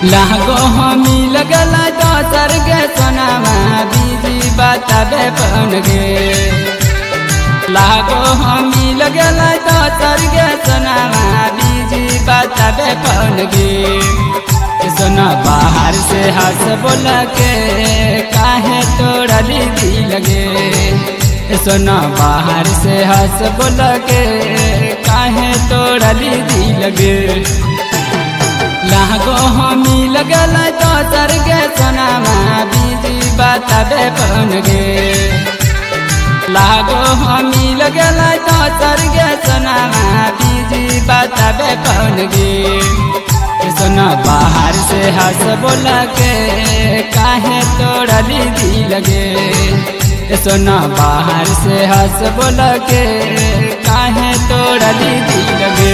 लागो हमी लगल दोसर के सोनामा बीजी बताबे पन गे लागो हमी लगल दोसर के सोनामा बीजी बताबे पन गे सोना बाहर से हंस बोल के काहे तोड़ली दिल गे सोना बाहर से हंस बोल के काहे तोड़ली दिल गे लागो हमी लगल दोसर के सोनामा बीजी बताबे पन गे लागो हमी लगल दोसर के सोनामा बीजी बताबे पन गे सोना बाहर से हंस बोल के काहे तोड़ली दिल गे सोना बाहर से हंस बोल के काहे तोड़ली दिल गे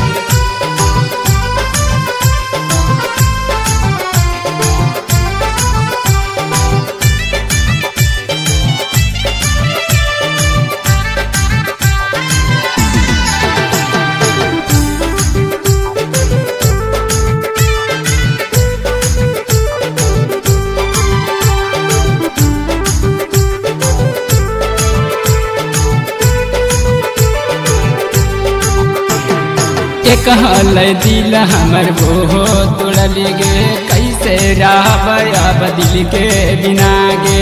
कहल दिल हमर वो तोड़ली गे कैसे रहब अब दिल के बिना गे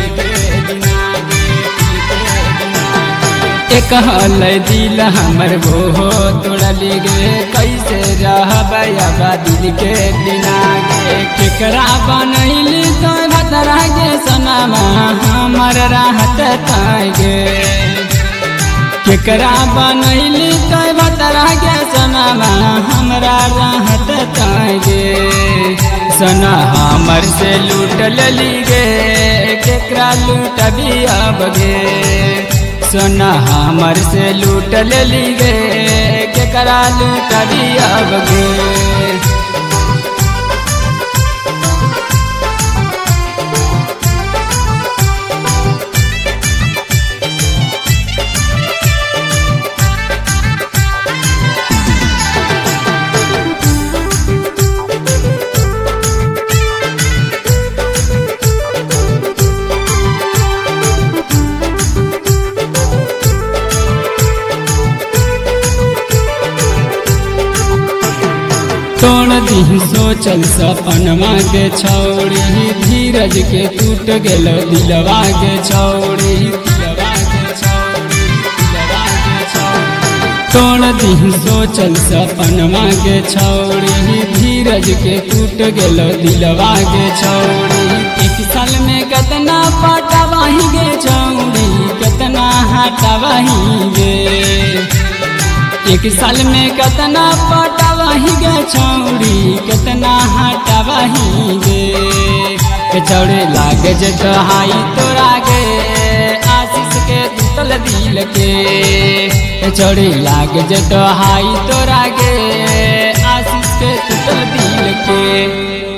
कहल दिल हमर वो तोड़ली गे कैसे रहब अब दिल के बिना गे केकरा बनैली तो भतरा गे सोनामा हमर राहत गे केकरा बनैली तो भतरा के सोनामा हमरा राहत गे सोना हमर से लूट लेली गे केकरा लूटबी अब गे सोना हमर से लूट लेली गे केकरा लूटबी अब गे तोड़ दी सोचल सपनवा के छौड़ी धीरज के टूट गेल दिलवा के छौड़ी तोड़ दी सोचल सपनवा के छौड़ी धीरज के टूट गेल दिलवा के छौड़ी एक साल में कितना पटवाही गे छौड़ी कितना हटवाही गे एक साल में कितना पटवाही गे छौड़ी कितना हटवाही गे चौड़े लागे जे दहाई तोरा गे आशीष के टूटल दिल के चौड़े लागे जे दहाई तोरा गे आशीष के टूटल दिल के।